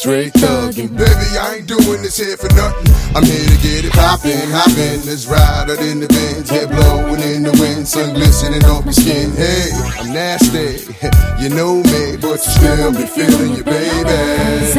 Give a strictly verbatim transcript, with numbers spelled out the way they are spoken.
straight thuggin'. Baby, I ain't doing this here for nothing. I'm here to get it poppin', hoppin'. Let's ride out in the Benz, head blowin' in the wind, sun glistening off my skin. Hey, I'm nasty, you know me, but you still be feelin' your baby.